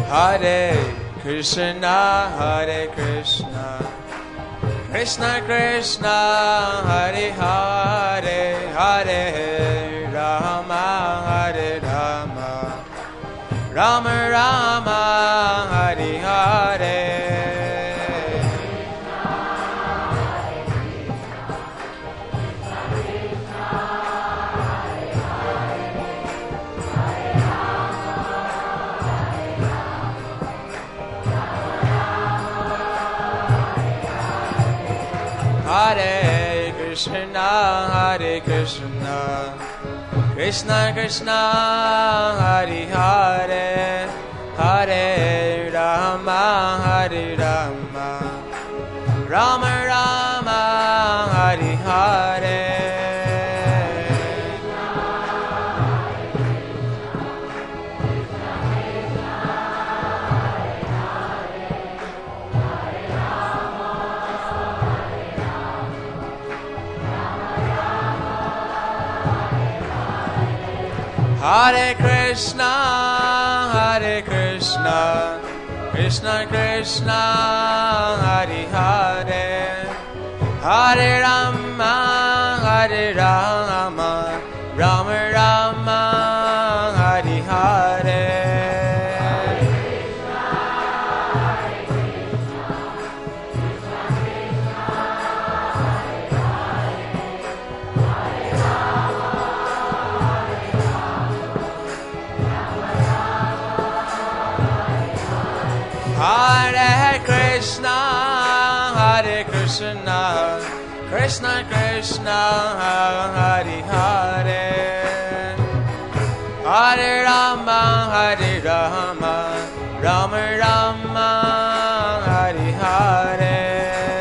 Hare Krishna, Krishna Krishna, Hare Hare, Hare Rama, Rama Rama, Hare Hare. Hare Krishna, Krishna Krishna, Hare Hare, Hare Rama, Rama Rama, Hare Hare. Hare Krishna, Krishna Krishna, Hare Hare, Hare Rama, Rama Rama, Hare Hare. Hare Krishna, Krishna Krishna, Hare Hare, Hare Rama, Rama Rama, Hare Hare.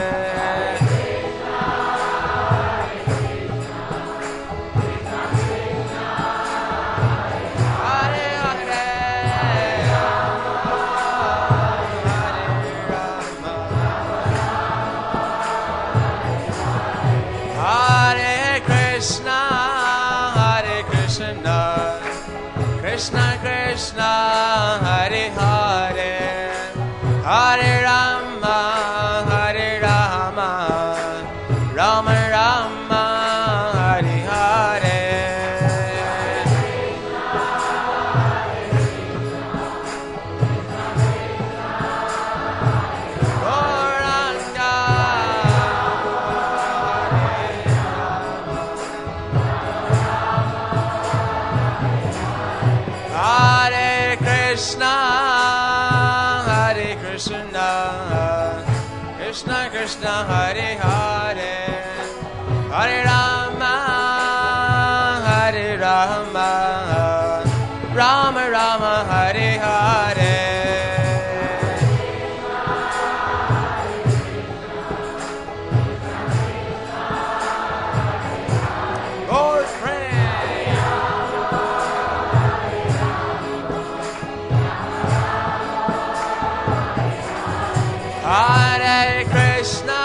Krishna Krishna, Hare Hare, Hare Rama, Rama Rama, Hare Hare. Gauranga, Hare Krishna, Krishna Krishna, Hare Hare, Hare Rama, Rama Rama, Hare Hare. Lord, pray. Hare Krishna,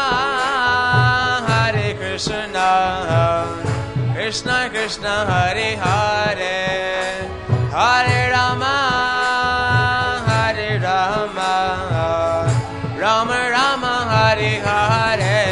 Krishna Krishna, Hare Hare, Hare Rama, Rama Rama, Hare Hare.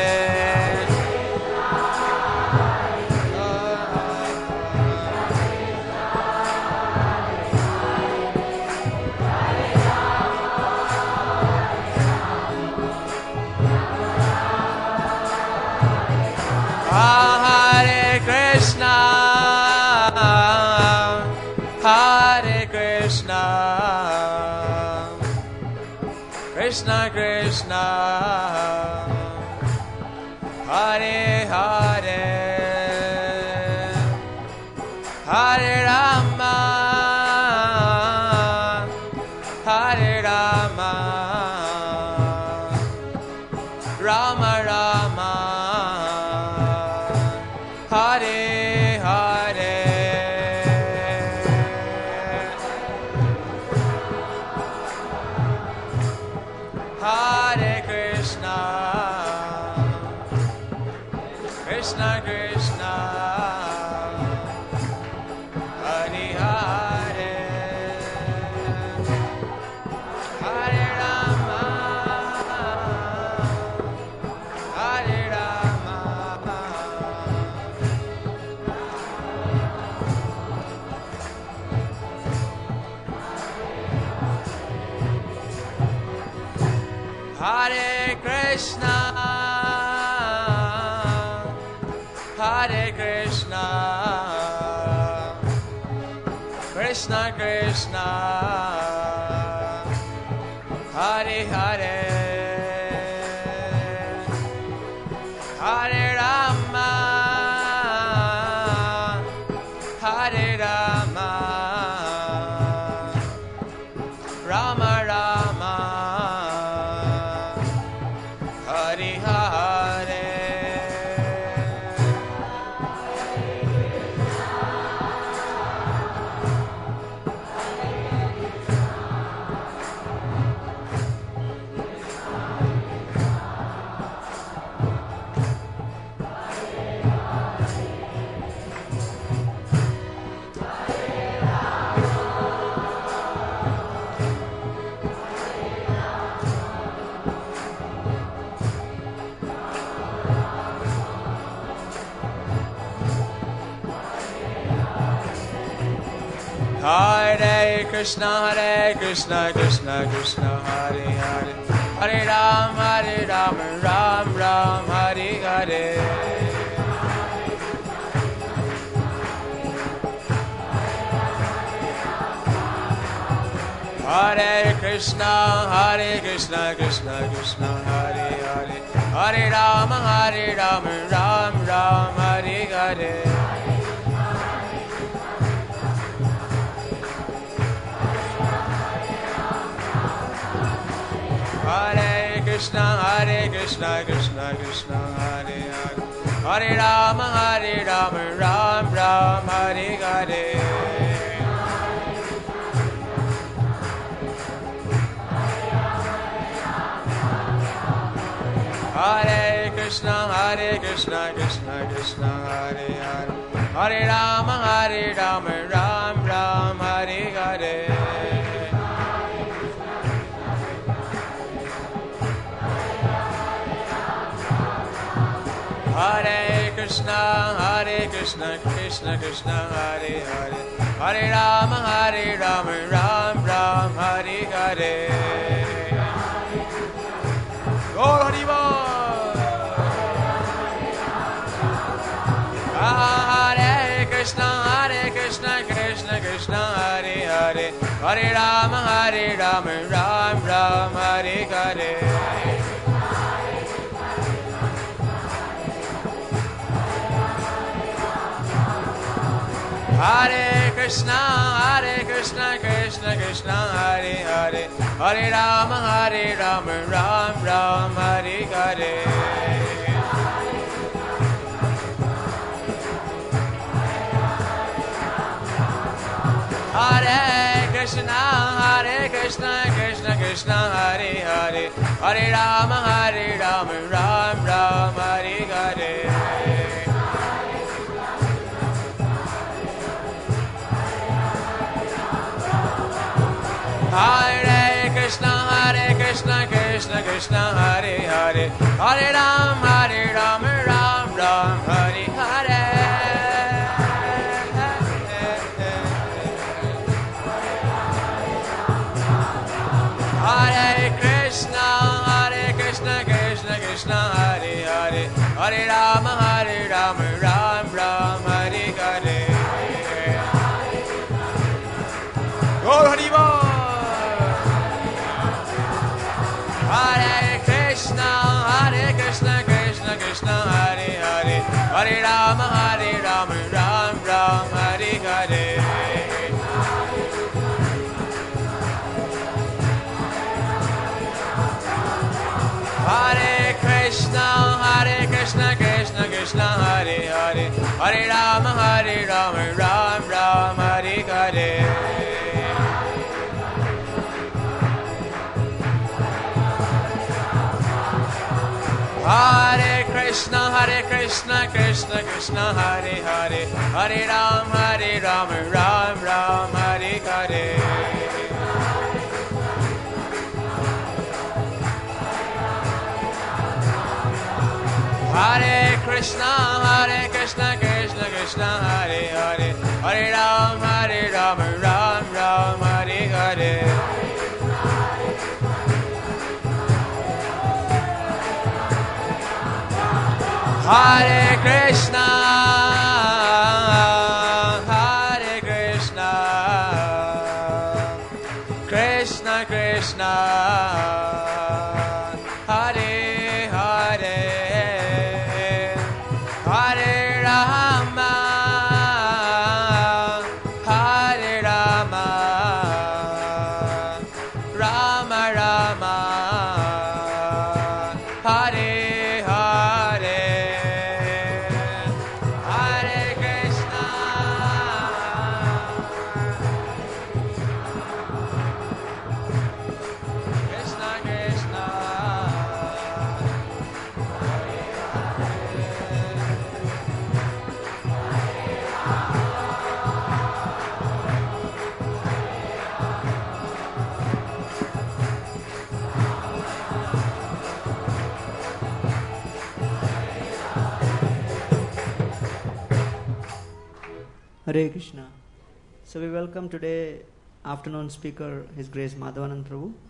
Hare Krishna, Krishna Krishna, Hare Hare, Hare Rama, Rama Rama, Hare Hare. Hare Krishna, Krishna Krishna, Hare Hare, Krishna, Hare Krishna, Krishna Krishna, Hare Hare, Hare Rama, Hare Rama, Rama Rama, Hare Hare. Hare Krishna, Krishna Krishna, Hare Hare, Hare Ram, Ram Ram, Hare Hare. Hare Krishna, Krishna Krishna, Hare Hare, Hare Ram, Ram Ram, Hare Hare. Hare Krishna, Krishna Krishna, Hare Hare, Hare Ram, Ram Ram, Hare Hare. Hare Krishna, Krishna Krishna, Hare Hare, Hare Ram, Ram Ram, Hare Hare. Hare Krishna, Krishna Krishna, Hare Hare, Hare Ram, Ram Ram, Hare Hare. Gaur Hari Bol. Hare Krishna, Krishna Krishna, Hare Hare, Hare Ram, Ram Ram, Hare Hare. Hare Krishna, Krishna Krishna, Hare Hare, Hare Ram, Ram Ram, Hare Hare. Hare Krishna, Krishna Krishna, Hare Hare, Hare Ram, Ram Ram, Hare Hare. Hare Krishna, Krishna Krishna, Hare Hare, Hare Ram, Ram Ram, Hare Hare. Hare Krishna, Krishna Krishna, Hare Hare, Hare Ram, Ram Ram, Hare Hare. Gaur Hari Bol. Hare Krishna, Krishna Krishna, Hare Hare, Hare Ram, Ram Ram, Hare Hare. Hare Krishna, Krishna Krishna, Hare Hare, Hare Ram, Ram Ram, Hare Hare. Hare Krishna, Krishna Krishna, Hare Hare, Hare Ram, Ram Ram, Hare Hare. Hare Krishna, Krishna Krishna, Hare Hare, Hare Ram, Ram Ram, Hare Hare. Hare Krishna, Hare Krishna, Krishna Krishna, Hare Hare, Hare Rama, Hare Rama, Rama Rama, Hare Hare, Hare Krishna, Krishna Krishna, Hare Krishna. So we welcome today afternoon speaker His Grace Madhavanand Prabhu.